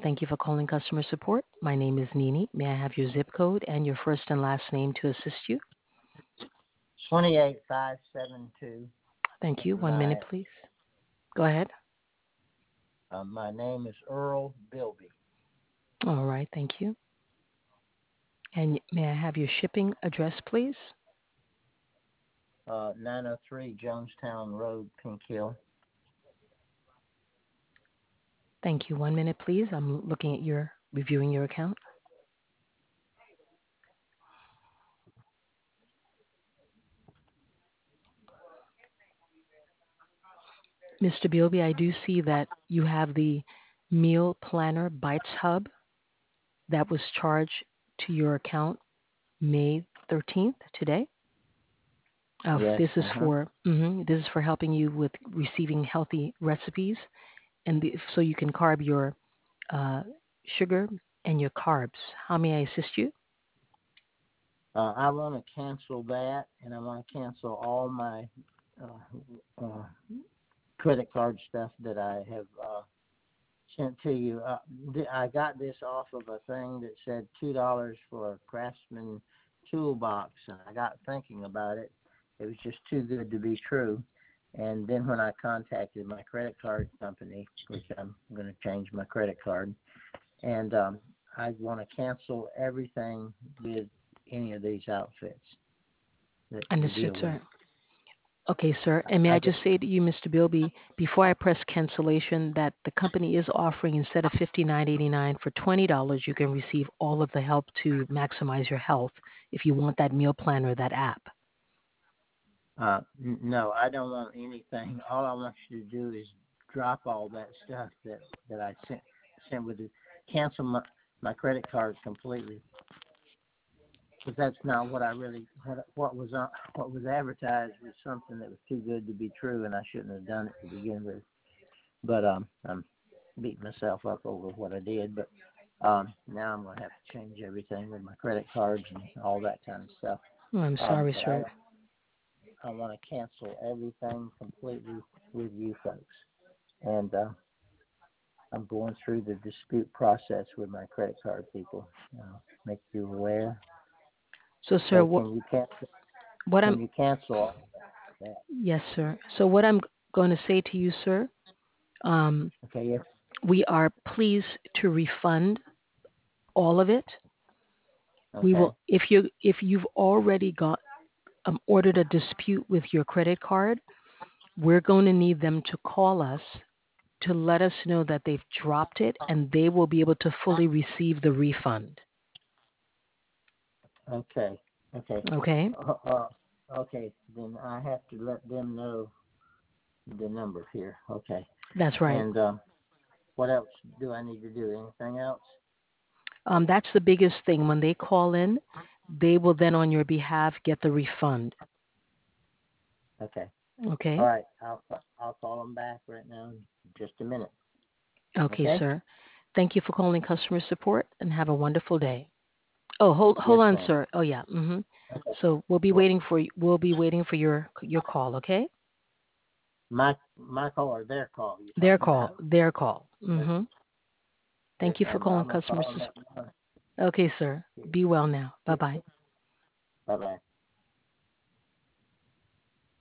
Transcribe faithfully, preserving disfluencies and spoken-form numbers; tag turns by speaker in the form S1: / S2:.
S1: Thank you for calling customer support. My name is Nini. May I have your zip code and your first and last name to assist you?
S2: twenty-eight five seven two.
S1: Thank you. One
S2: My
S1: minute, please. Go ahead.
S2: uh, my name is Earl Bilby.
S1: All right. Thank you. And may I have your shipping address, please?
S2: Uh, nine oh three Jonestown Road, Pink Hill.
S1: Thank you. One minute, please. I'm looking at your, reviewing your account. Mister Bilby, I do see that you have the Meal Planner Bites Hub that was charged to your account May thirteenth, today. Uh,
S2: Yes.
S1: this is
S2: Uh huh.
S1: for mhm, this is for helping you with receiving healthy recipes, and the, so you can carb your uh, sugar and your carbs. How may I assist you?
S2: Uh, I want to cancel that, and I want to cancel all my uh, uh, credit card stuff that I have uh, sent to you. Uh, th- I got this off of a thing that said two dollars for a Craftsman toolbox, and I got thinking about it. It was just too good to be true. And then when I contacted my credit card company, which I'm going to change my credit card, and um, I want to cancel everything with any of these outfits that you
S1: Understood,
S2: deal with.
S1: sir. Okay, sir. And may
S2: I
S1: I
S2: just
S1: just say to you, Mister Bilby, before I press cancellation, that the company is offering, instead of fifty-nine eighty-nine, for twenty dollars, you can receive all of the help to maximize your health if you want that meal planner, that app.
S2: uh, n- no, I don't want anything. All I want you to do is drop all that stuff that, that I sent sent with it. Cancel my, my credit card completely, because that's not what I really what, what was on, what was advertised was something that was too good to be true, and I shouldn't have done it to begin with. But um, I'm beating myself up over what I did. But um, now I'm going to have to change everything with my credit cards and all that kind of stuff.
S1: Oh, I'm
S2: Um,
S1: sorry,
S2: but I
S1: sir.
S2: I want to cancel everything completely with you folks, and uh, I'm going through the dispute process with my credit card people. Uh, make you aware.
S1: So, sir,
S2: So
S1: what,
S2: can you cancel?
S1: what I'm,
S2: Can you cancel all that?
S1: yes, sir. So, what I'm going to say to you, sir, um,
S2: Okay. Yes.
S1: we are pleased to refund all of it. We
S2: Okay.
S1: will, if you if you've already got um, ordered a dispute with your credit card, we're going to need them to call us to let us know that they've dropped it, and they will be able to fully receive the refund.
S2: Okay. Okay.
S1: Okay?
S2: Uh, uh, okay. Then I have to let them know the number here. Okay.
S1: That's right.
S2: And um, what else do I need to do? Anything else?
S1: Um, that's the biggest thing. When they call in, they will then, on your behalf, get the refund.
S2: Okay. All
S1: Okay?
S2: right. I'll I'll call them back right now in just a minute.
S1: Okay,
S2: Okay.
S1: sir. Thank you for calling customer support, and have a wonderful day. Oh, hold hold
S2: Yes,
S1: on,
S2: ma'am.
S1: sir. Oh, yeah. Mm-hmm.
S2: Okay.
S1: So we'll be
S2: Well,
S1: waiting for you. We'll be waiting for your your call. Okay?
S2: my my call or their call you're
S1: Their
S2: talking
S1: call.
S2: about?
S1: Their call.
S2: Yes,
S1: Mm-hmm.
S2: yes,
S1: Thank you for
S2: ma'am.
S1: calling
S2: I'm gonna
S1: customer
S2: call them
S1: support.
S2: right now.
S1: Okay, sir. Be well now. Bye
S2: Yes.
S1: bye.
S2: Bye bye.